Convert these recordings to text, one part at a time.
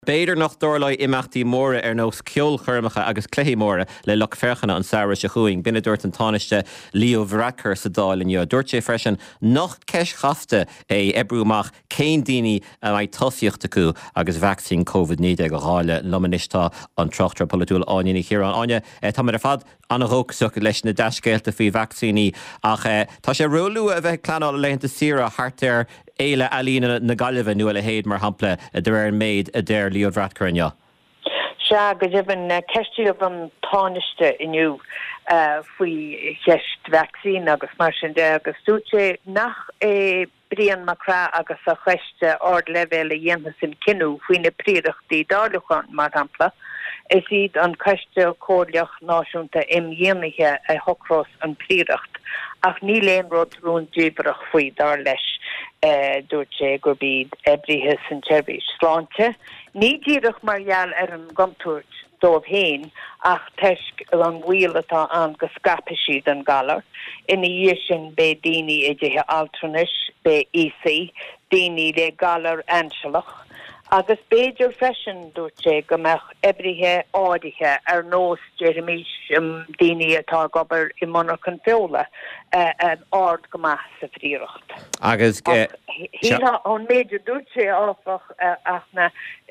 Beidir nach dóirlaid imachtaí móra nós ceol churmacha agus cléí móra le loch ferchanna an saoire se chuing. Bine dúirt an táiste Leo Varadkar sa dáilin jo. Dúirt sé freisin nach ceis chafta ebrúach céin daoine ag tosaíocht acu agus vaccín COVID-19 go háile lomanistá an trochtra polúil áine chéar an aine. Tá mar fad anna hógach leis na deiscéalta faoi vaccíní ach tá sé róú a bheith clánál leanta sira hartar éile alína na galibh nu a héad mar hampla de ar méid a déir Leo Varadkar inne. Se go dibn ceistí an táiste inniu faoi cheist vaccín agus mar sin de agus dúte nach brian macra agus a cheiste ord level a dhéanana sin cinú faoin na príireachtaí dálachain mar hampla. Is iad an ceiste cóirleach náisiúnta imdhéanaiche a thocrás an príireacht ach ní léon rud rún díbrach faoi dar leis dúirt sé gur bíd ebrithe san teirbhís sláinte. Ní díreach margheall ar an gomtúirt dómh héin ach teisc an bhuiil atá an go scapa siad an galar. Ina dhiaidh sin be daoine idirthe altranis be EC, daoine le galar ansealach. Agus béidir freisin dúirt sé go meach ebrithe áirithe ar nós Jeremís daoine atá gobar i monarch an feola an ard go maith sa phríocht. Agus hína an méidir dúirt sé áfach ach na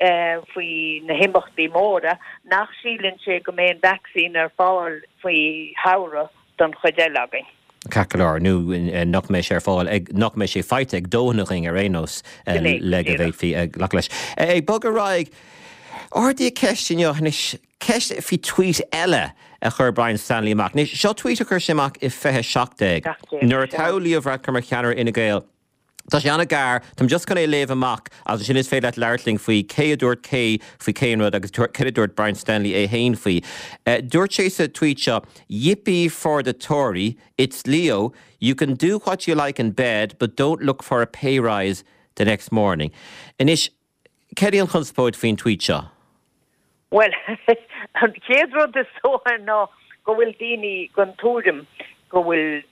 faoi na himbachtaí móra nach sílann sé go mbeadh vaccín ar fáil faoi hara don chuideilagin. Cacalar nu nach mé sé fáil nach mé sé feite ag dónaching ar rénos le a bhéh fi lech leis. Bog a raig ardí ceistin nis ceist fi tweet eile a chur Brian Stanley amach. Nis seo tweet a chur simach I fethe 17. Nuair atá Leo Varadkar mar cheanar ina gael. Tá sé anna gar, tam just gan léh amach as sin is féile leirling faoi céadúirt cé faoi céanrad agus céadúirt Brian Stanley héin faoi. Dúirt sé sa tweet seo, yippee for the Tory, it's Leo, you can do what you like in bed, but don't look for a pay rise the next morning. Inis, céad an chunspóid faoin tweet seo? Well, an céadrad is sóhar ná go bhfuil daoine gon túrim go bhfuil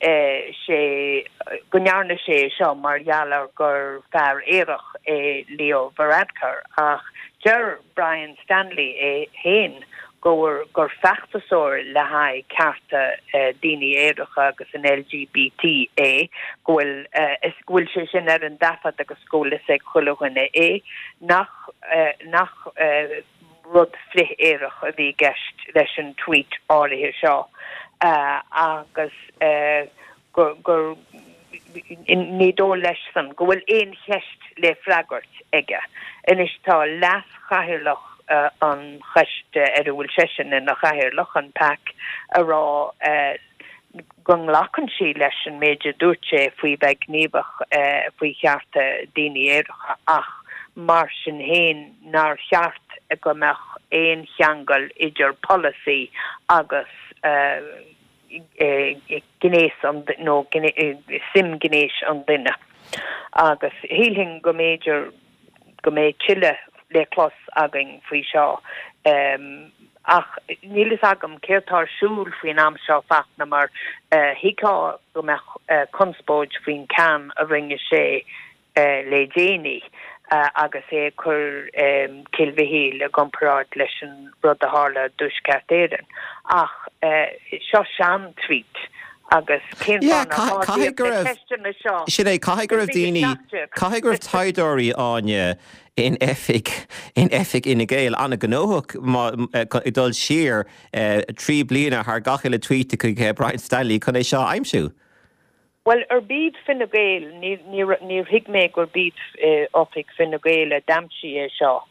sé gonearna sé seo mar gheallar gur fear éireach Leo Varadkar ach deir Brian Stanley héin gur feachtasóir le haid carta daoine éireacha agus an LGBT bhfuil sé sin ar an dafad agus scóla sé chuilehaine nach rud frith éireach a bhí gceist leis an tweet áirithe seo. Agus gur ní dó leis san go bhfuil éon cheist le freagart aige. Inis tá leas chathirlach an cheiste ar bhfuil sesin na chathirlach an pac a rá gon lachan sí leis an méidir dúirt sé faoi bheith gníomhach faoi chearta daoine éireacha ach mar sin héin nar cheart a go meach éon cheangal idir policy agus gnéis an sim gnéis an duine agus híling go méidir go méid chile le clos agin faoi seo ach nílas agam céirtar siúl faoin am seo fachna mar hiá go meach conspóid faoin can a ringe sé le déine agus chur cilmhihí le gomparáid leis an rud a hála dúsceart éireann ach seo sean tweet agus sin é caigur daoine caigur taidóirí áine in efik ina géil anna gnóach i dul siar trí bliana th gachaile tweet chu Brian Stanley chun é seo aimsú. Well, bíd Fine Gael, níor hiigméid gur bíd ofig Fine Gael a damsí seo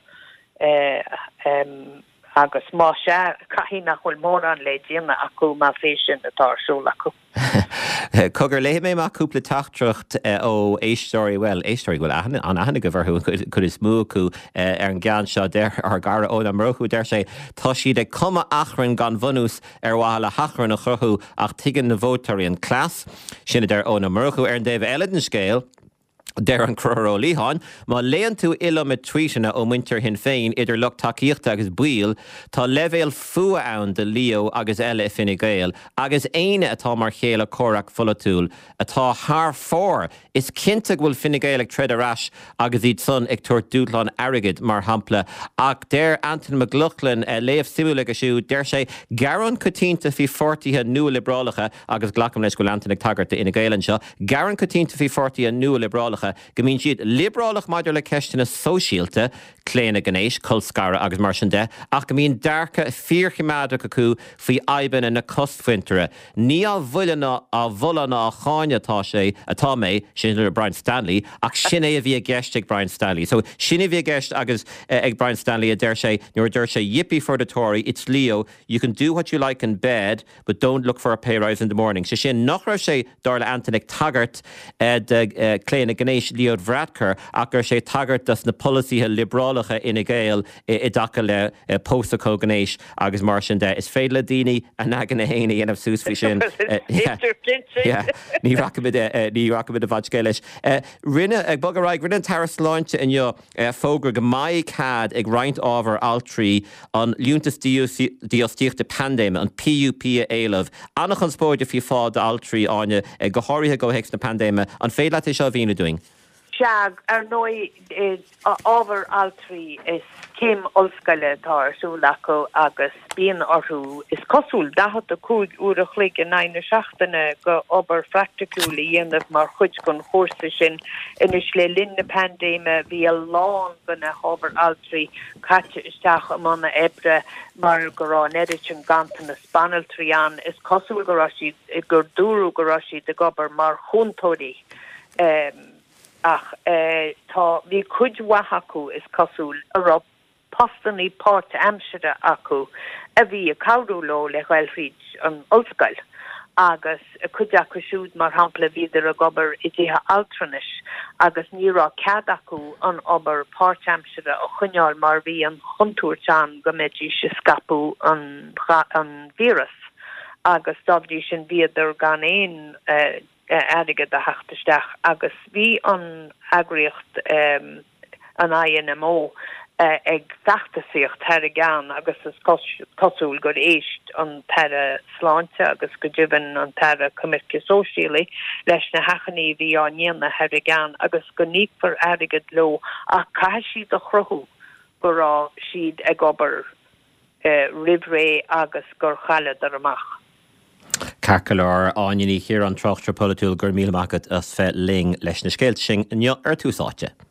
agus má se caihí nach chfuil mór an le díana acu má fésin atásúla acu. Cogur le mé má cúpla tachtrucht ó éistóirí bhfuil an ahanana go bharthú chud is mú acu ar an gceann seo ar gara ó na mrochú der sé tá siad ag cuma achrann gan bhunús ar bhaile hachrann a chruthú ach tuigeann na bhótarí an clás sinna der ó na mrochú ar an déobh eile den scéal Der an croró líhan, má léon tú ilm tríisina ó muintir hin féin idir lucht takeíochta agus buil, tá levéil fua ann de Leo agus eile Fine Gael, agus éine atá mar chéile córach folatúil, atá thar fór is cinnte bhfuil Fine Gael ag tred arás agus iad son ag tuairt dúdlán airgid mar hampla, ach der Anthony McLaughlin léamh simúla go siú, der sé garan cotínta fi fortíthe nua librálacha agus glacam leis go Anthony Taggart Ina Gaelan seo, garan cotínta fi fortíthe nua librálacha Gomín siad librálach maidir le ceistena sóisialta, cléine gnéis, colscara agus mar sin de, ach gomín darcha fíorchimáideach acu faoi aiban na costfuintere. Ní a bhuileanna a bhuileanna a cháine atá mé, sin Brian Stanley, ach sin é a bhí a gceist ag Brian Stanley. So sin a bhí a gceist agus ag Brian Stanley a der sé, nuair der sé yippee for the Tory, it's Leo, you can do what you like in bed, but don't look for a pay rise in the morning. So sin nach raibh sé darla Anthony Taggart de cléine gnéis Leo Varadkar ach gur sé Taggart das na policíthe librálacha Ina Gael I daca le postacó gnéis agus mar sin de. Is féad le daoine a nagan na héine anamh sús fao sin. Ní racabid a bhaid géilis. Rinne ag bog aráig rinne taras láinte inniu fógra go maiid cad ag roint ábhar altrí an liúntas díostíochta pandéime an PUP a éilemh. Annach an spóide fi fád altrí áine go háirithe go héics na pandéime an féad le seo bhína doing. Seag nói ábhar altrí is céim olscaile tásúlacha agus bíon orthú is cosúil dahat a cúig úra chlig in 9 seachtainna go obair fractacúla dhéanamh mar chuid gon chósa sin inis le linne pandéime bhí a lán gona ábhar altrí caite isteach amana ebre mar go rá neidir an gantan na spanal tríán is cosúil go raibh siad gur dúrú go raibh siad a gobar mar chuntóirí ach tá bhí cuid wahacu is cosúil a rob postaní Port Amsterdam acu a bhí a cabhrú lo le Gaelfrid an Ulscail agus a cuid acu siúd mar hampla bhíidir a gobar I dtíthe altranis agus nírá cead acu an obair Port Amsterdam a chuneáil mar bhí an chuntúirteán go méidí se scapú an vírus agus dábhdí sin bhíidir gan éon adige de hachtisteach agus bhí an agriocht an INMO ag dachtaíocht thar gan agus is cosúil go éist an thar sláinte agus go dibhan an thar committee sóisiala leis na hachaní bhí an dhéanana thar gan agus go nífar adigad lo ach cai siad a chruthú go rá siad ag obair ribré agus gur chaile ar amach. Carcalar áiní hir an trochtra polúil gur míle magad as fe ling leis na scéilt sin ar túsáte.